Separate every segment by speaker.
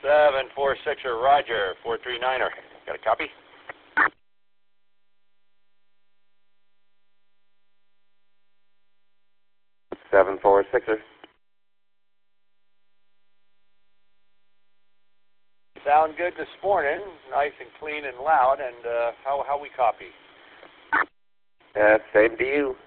Speaker 1: 746er, Roger, 439er. Got a copy?
Speaker 2: Seven, 446er.
Speaker 1: Sound good this morning, nice and clean and loud, and how we copy?
Speaker 2: Same to you.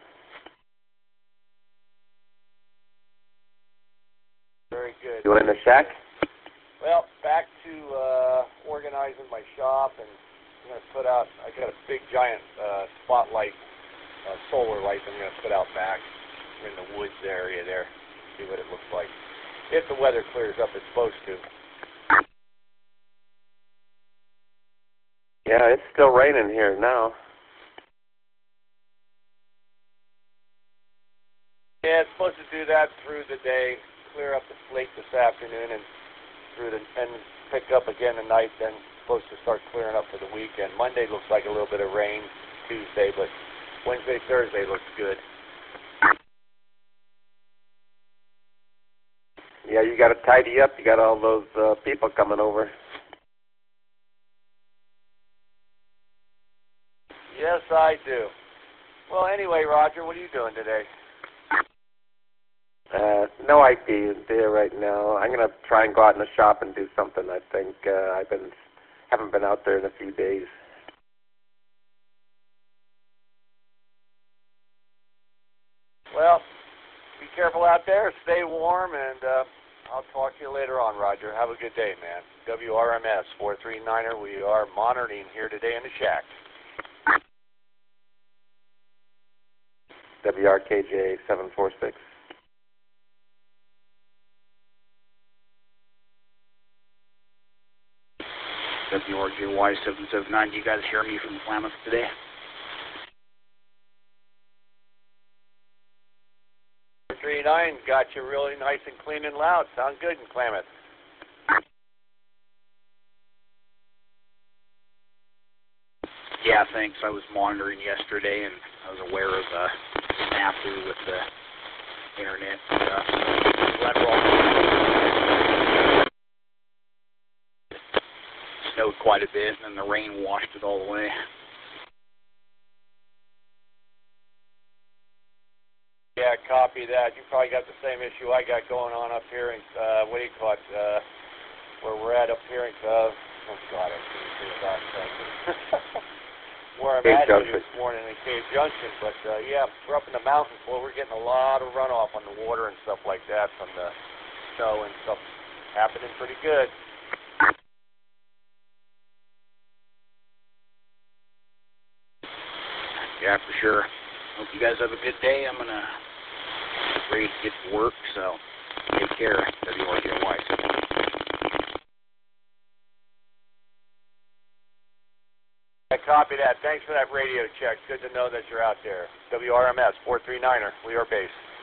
Speaker 1: Very good.
Speaker 2: You in the shack?
Speaker 1: Well, back to organizing my shop, and I'm going to put out, I got a big giant spotlight, solar light I'm going to put out back in the woods area there, see what it looks like. If the weather clears up, it's supposed to.
Speaker 2: Yeah, it's still raining here now.
Speaker 1: Yeah, it's supposed to do that through the day, clear up late this afternoon, and and pick up again tonight. Then supposed to start clearing up for the weekend. Monday looks like a little bit of rain. Tuesday, but Wednesday, Thursday looks good.
Speaker 2: Yeah, you got to tidy up. You got all those people coming over.
Speaker 1: Yes, I do. Well, anyway, Roger, what are you doing today?
Speaker 2: No idea right now. I'm gonna try and go out in the shop and do something. I think haven't been out there in a few days.
Speaker 1: Well, be careful out there. Stay warm, and I'll talk to you later on, Roger. Have a good day, man. WRMS 439er. We are monitoring here today in the shack.
Speaker 2: WRKJ 746.
Speaker 3: WRJY 779. Do you guys hear me from Klamath today?
Speaker 1: .39 got you really nice and clean and loud. Sound good in Klamath.
Speaker 3: Yeah, thanks. I was monitoring yesterday, and I was aware of the snafu with the internet stuff. Snowed quite a bit, and then the rain washed it all away.
Speaker 1: Yeah, copy that. You probably got the same issue I got going on up here in, what do you call it, where we're at up here in, oh God, I can't say about where I'm
Speaker 2: Cave
Speaker 1: at
Speaker 2: Junction.
Speaker 1: this morning in Cave Junction. But, yeah, we're up in the mountains. Well, we're getting a lot of runoff on the water and stuff like that from the snow and stuff happening pretty good.
Speaker 3: Yeah, for sure. Hope you guys have a good day. I'm gonna ready to get to work, so take care. WRJY.
Speaker 1: I copy that. Thanks for that radio check. Good to know that you're out there. WRMS 439er. We are base.